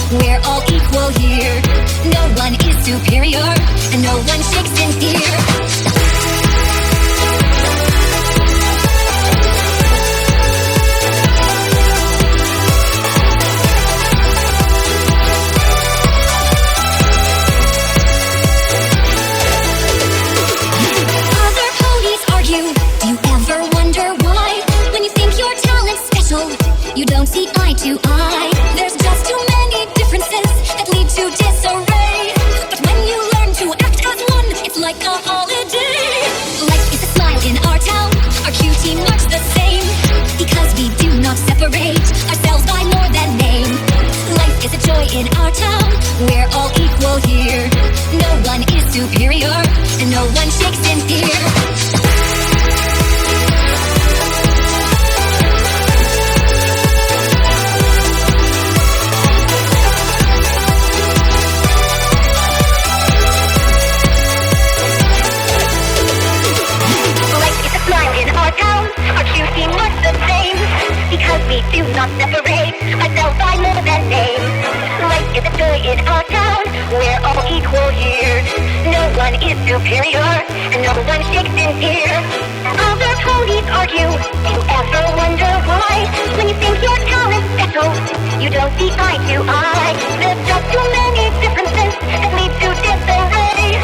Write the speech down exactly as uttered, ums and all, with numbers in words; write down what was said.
We're all equal here. No one is superior, and no one shakes in fear. You don't see eye to eye. There's just too many differences that lead to disarray. But when you learn to act as one, it's like a holiday. Life is a smile in our town. Our cutie marks the same. Because we do not separate ourselves by more than name. Life is a joy in our town. We're all equal here. No one is superior, and no one shakes in fear. We do not separate ourselves by more than name. Life is a joy in our town. We're all equal here. No one is superior, and no one shakes in fear. Other ponies argue. Do you ever wonder why? When you think your talent's special, you don't see eye to eye. There's just too many differences that lead to disarray.